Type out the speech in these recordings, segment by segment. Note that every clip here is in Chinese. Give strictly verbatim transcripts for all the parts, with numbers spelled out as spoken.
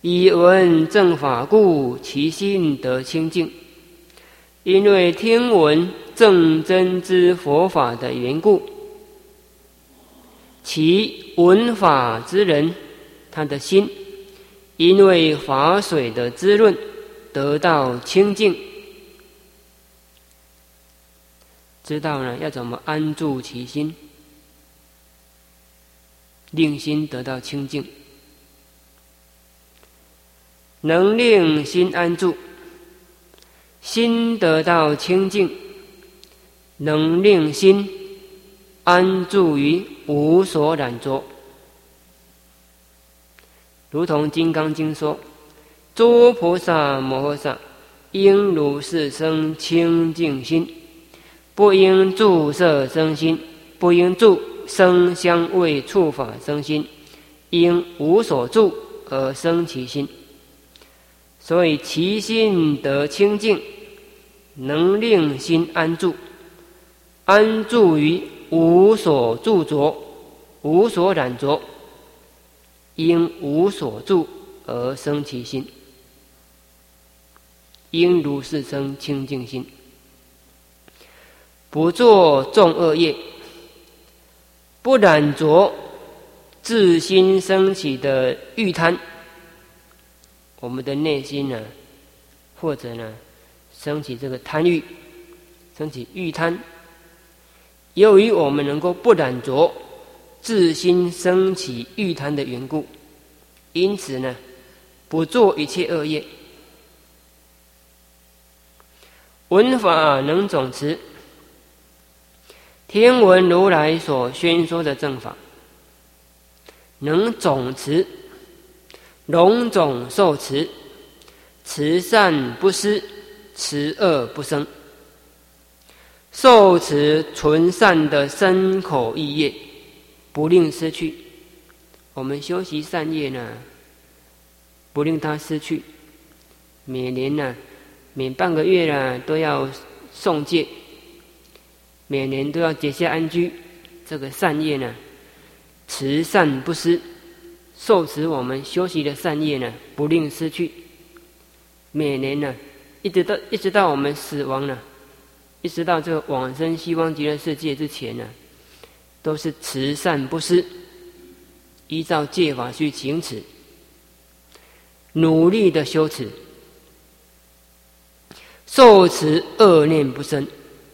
以闻正法故，其心得清净。因为听闻正真之佛法的缘故，其闻法之人，他的心因为法水的滋润，得到清净。知道呢，要怎么安住其心，令心得到清净。能令心安住，心得到清净，能令心安住于无所染着。如同《金刚经》说：诸菩萨摩诃萨应如是生清净心，不应住色生心，不应住声香味触法生心，应无所住而生其心。所以其心得清净，能令心安住，安住于无所住着，无所染着，因无所住而生其心，应如是生清净心。不作众恶业，不染着自心升起的欲贪。我们的内心呢，或者呢，升起这个贪欲，升起欲贪。由于我们能够不染着自心升起欲贪的缘故，因此呢，不做一切恶业。闻法能总持，听闻如来所宣说的正法，能总持，容总受持，持善不失，持恶不生。受持纯善的身口意业，不令失去。我们修习善业呢，不令它失去。每年呢，每半个月呢，都要诵戒，每年都要结下安居。这个善业呢，持善不失。受持我们修习的善业呢，不令失去。每年呢，一直到一直到我们死亡呢，一直到这个往生西方极乐世界之前呢，都是持善不失，依照戒法去行持，努力的修持，受持恶念不生，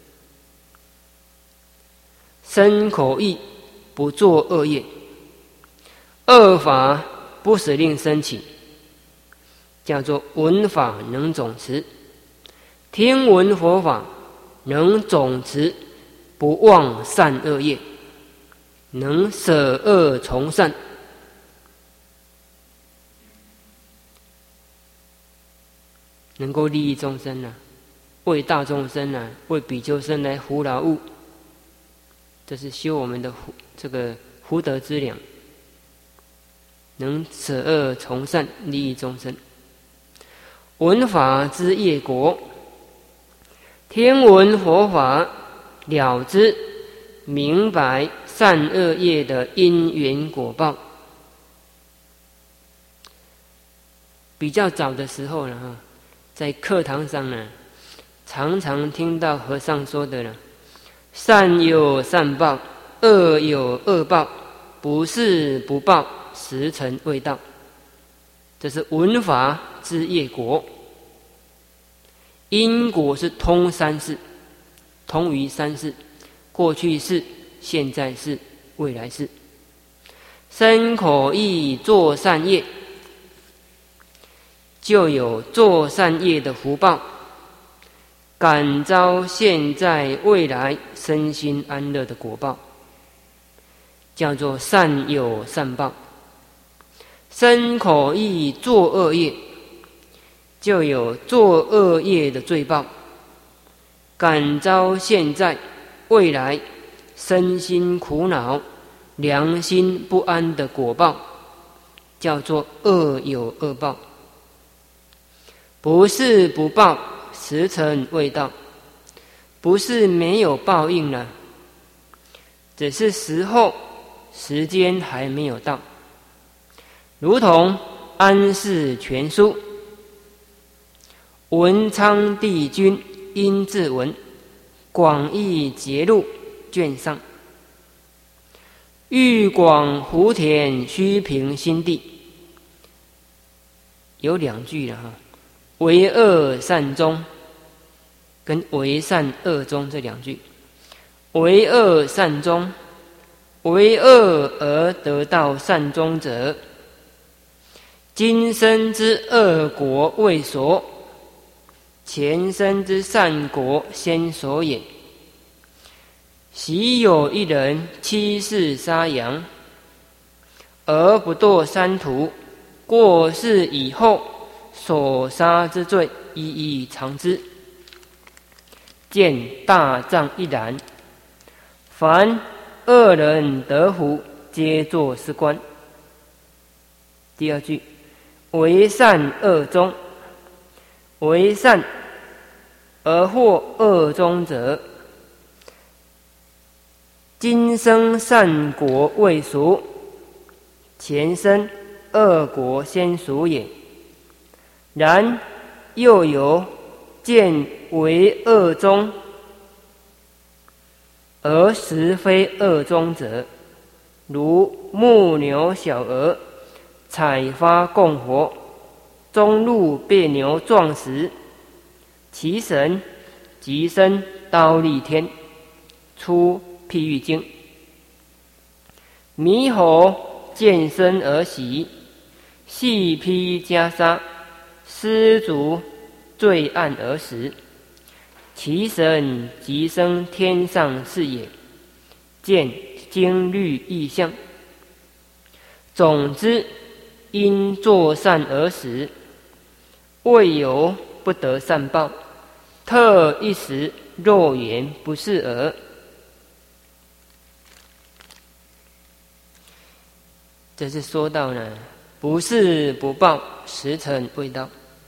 身口意不作恶业。恶法不使令生起，叫做闻法能总持。听闻佛法能总持，不忘善恶业，能舍恶从善。能够利益众生啊，为大众生啊，为比丘生来扶劳务，这是修我们的这个福德之粮。能舍恶从善，利益众生。闻法之业果，听闻佛法，了知明白善恶业的因缘果报。比较早的时候呢，在课堂上呢，常常听到和尚说的了：善有善报，恶有恶报，不是不报，时辰未到。这是闻法之业果。因果是通三世，通于三世：过去世、现在世、未来世。身口意做善业，就有做善业的福报，感召现在未来身心安乐的果报，叫做善有善报。身口意作恶业，就有作恶业的罪报，感召现在未来身心苦恼、良心不安的果报，叫做恶有恶报。不是不报，时辰未到。不是没有报应了，只是时候时间还没有到。如同安世全书》，文昌帝君殷志文，广义节录卷上。玉广湖田虚平心地，有两句了哈，为恶善终跟为善恶终这两句。为恶善终，为恶而得到善终者，今生之恶果未所，前生之善果先所也。昔有一人七世杀羊，而不堕三途，过世以后，所杀之罪一一偿之。见大藏一览，凡恶人得福，皆作是观。第二句，为善恶终，为善而获恶终者，今生善果未熟，前生恶果先熟也。然又有见为恶终而实非恶终者，如牧牛小儿采发供活，中路被牛撞死，其神即生刀立天，出譬喻经。猕猴见生而喜，细披袈裟，失足坠岸而死，其神即生天上是也。见经律意象。总之，因作善而死，未有不得善报，特一时若言不是耳。这是说到呢，不是不报，时辰未到。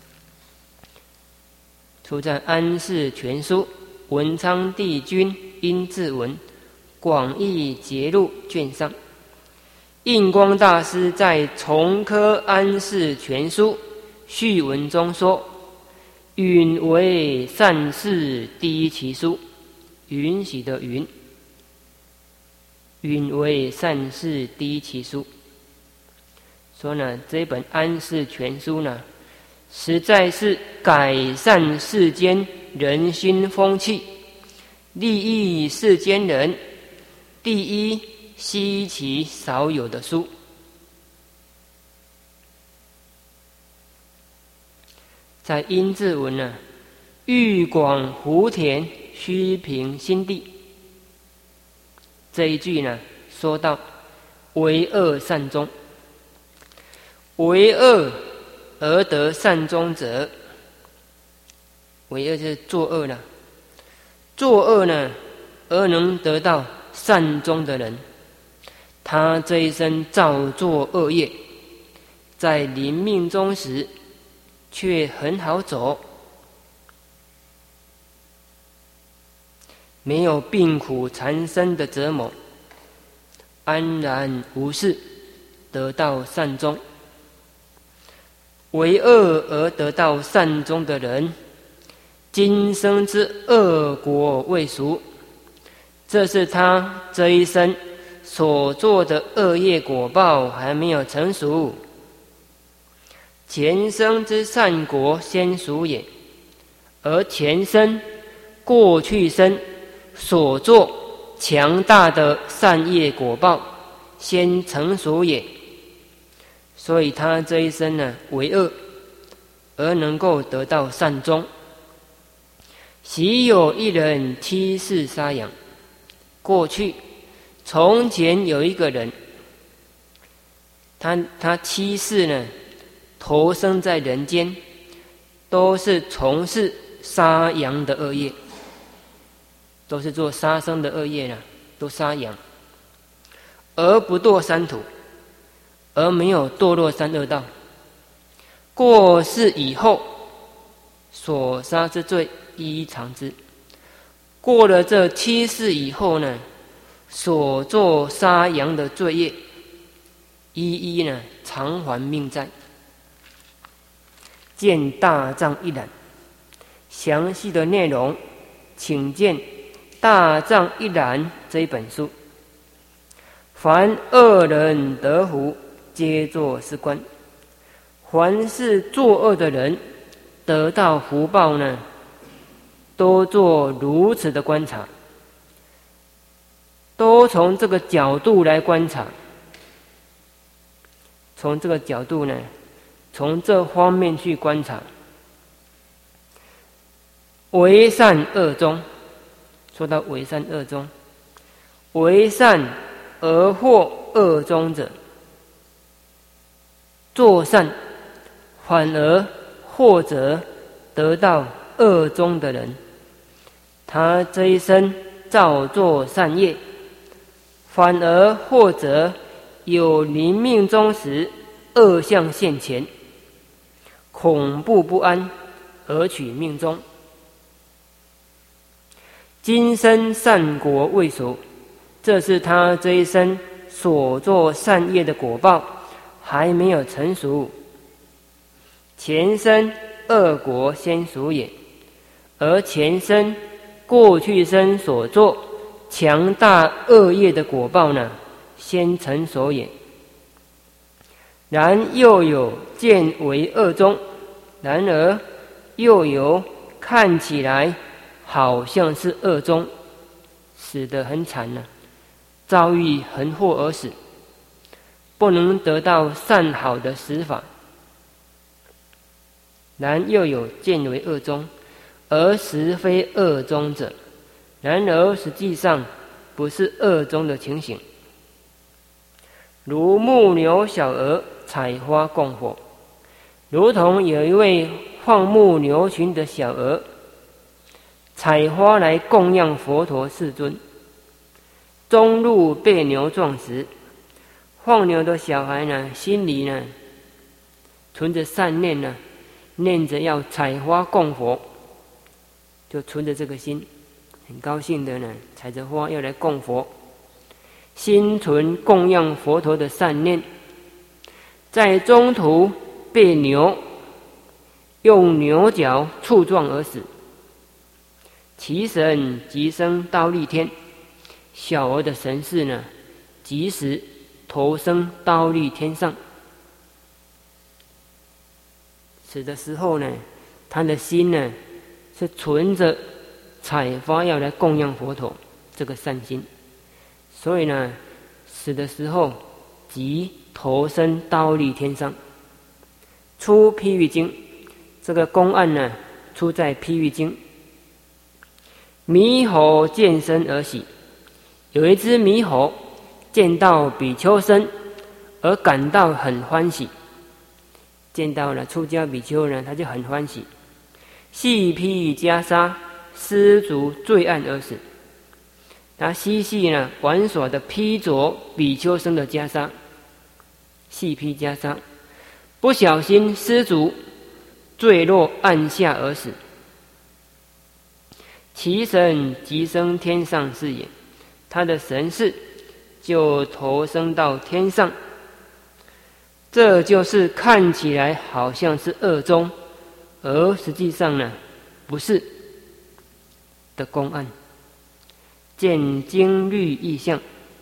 出在《安世全书》文昌帝君殷志文广义节录卷上。印光大师在重科安世全书序文中说：“允为善事第一奇书。”允许的允，允为善事第一奇书。说呢，这本安世全书呢，实在是改善世间人心风气，利益世间人第一稀奇少有的书。在殷志文呢，玉广湖田虚平心地这一句呢，说到为恶善终，为恶而得善终者，为恶就是作恶了，作恶呢而能得到善终的人，他这一生造作恶业，在临命终时却很好走，没有病苦缠身的折磨，安然无事，得到善终。为恶而得到善终的人，今生之恶果未熟，这是他这一生所做的恶业果报还没有成熟，前生之善果先熟也，而前生过去生所做强大的善业果报先成熟也。所以他这一生呢，为恶而能够得到善终。昔有一人七世杀羊，过去从前有一个人，他他七世呢投生在人间，都是从事杀羊的恶业，都是做杀生的恶业呢，都杀羊，而不堕三途，而没有堕落三恶道。过世以后，所杀之罪一一偿之。过了这七世以后呢，所做杀羊的罪业，一一呢偿还命债。 见大藏一览。详细的内容，请见《大藏一览》这一本书。凡恶人得福，皆作是观。凡是作恶的人得到福报呢，都做如此的观察，都从这个角度来观察。从这个角度呢，从这方面去观察。为善恶中，说到为善恶中，为善而获恶中者，做善反而或者得到恶中的人，他这一生造作善业，反而或者有临命终时恶相现前，恐怖不安而取命终。今生善果未熟，这是他这一生所做善业的果报还没有成熟。前生恶果先熟也，而前生过去生所做强大恶业的果报呢，先成熟也。然又有见为恶中，然而又有看起来好像是恶中，死得很惨呢、啊，遭遇横祸而死，不能得到善好的死法。然又有见为恶中，而实非恶中者，然而实际上不是恶中的情形。如牧牛小儿采花供佛，如同有一位放牧牛群的小儿采花来供养佛陀世尊，中路被牛撞时，放牛的小孩呢，心里呢存着善念呢，念着要采花供佛，就存着这个心，很高兴的呢，采着花要来供佛，心存供养佛陀的善念，在中途被牛用牛角触撞而死，其神即生忉利天，小儿的神识呢，即时投生忉利天上。死的时候呢，他的心呢是存着采花要来供养佛陀这个善心，所以呢，死的时候即投生忉利天上。出譬喻经，这个公案呢，出在譬喻经。猕猴见生而喜，有一只猕猴见到比丘僧而感到很欢喜。见到了出家比丘呢，他就很欢喜。细披袈裟，失足坠岸而死。他嬉戏呢，玩耍的披着比丘僧的袈裟，细披袈裟，不小心失足坠落岸下而死。其神即生天上是也，他的神识就投生到天上。这就是看起来好像是恶中，而实际上呢不是的公案。见经律义象，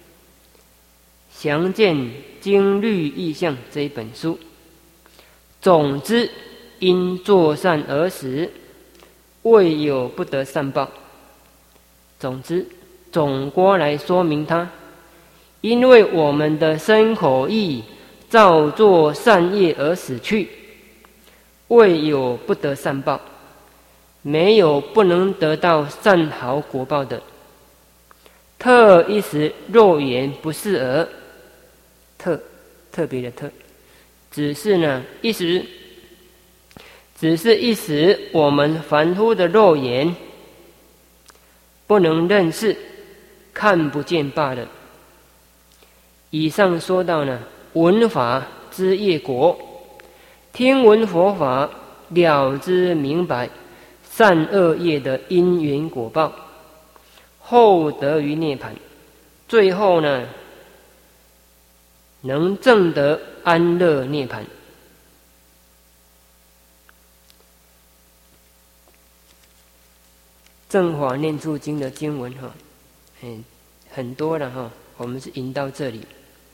详见经律义象这一本书。总之，因作善而死，未有不得善报。总之，总括来说明它，因为我们的身口意造作善业而死去，未有不得善报，没有不能得到善好果报的。特一时肉眼不是而，特特别的特，只是呢一时，只是一时我们凡夫的肉眼不能认识，看不见罢了。以上说到呢，闻法之业果，听闻佛法了知明白善恶业的因缘果报，后得于涅槃，最后呢能证得安乐涅槃。 正法念处经的经文哈，嗯，很多了哈，我们是引到这里。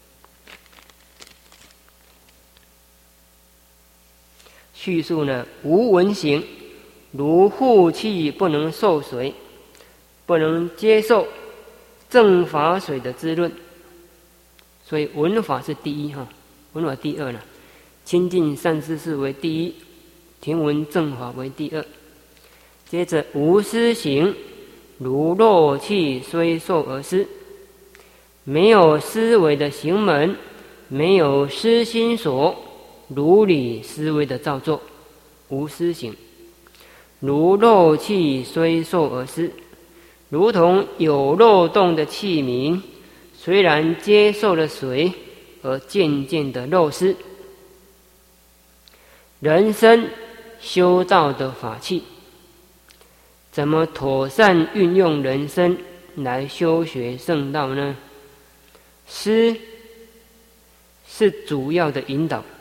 叙述呢，无闻行，如护气不能受水，不能接受正法水的滋润，所以闻法是第一哈，闻法第二了，亲近善知识为第一，听闻正法为第二。接着无思行，如漏气虽受而失，没有思维的行门，没有思心所，如理思维的造作，无思行。如漏气虽受而失，如同有漏洞的器皿，虽然接受了水，而渐渐的漏失。人生修道的法器，怎么妥善运用人生来修学圣道呢？诗是主要的引导。